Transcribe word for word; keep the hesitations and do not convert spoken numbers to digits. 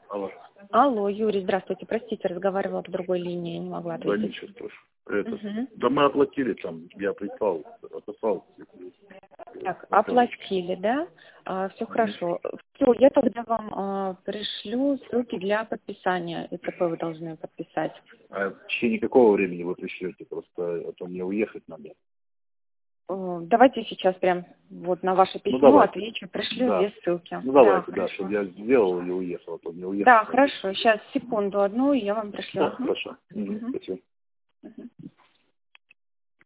Алло. Алло, Юрий, здравствуйте. Простите, разговаривала по другой линии, не могла Да ответить. ничего страшного. Это, Мгм. да мы оплатили там, я прислал, отослал. Так, Это, оплатили, да? Все мгм. хорошо. Все, я тогда вам а, пришлю ссылки для подписания. ИТП вы должны подписать. А в течение какого времени вы пришлете? Просто а то мне уехать надо. Э, Давайте сейчас прям вот на ваше Ну письмо давайте. отвечу, пришлю Да. две ссылки. Ну Да, давайте, да, чтобы хорошо. я сделал и уехал, а то мне уехать Да, надо. хорошо. Сейчас секунду одну, и я вам пришлю. Да, Мгм. хорошо. Мгм. Мгм. Спасибо. Мгм.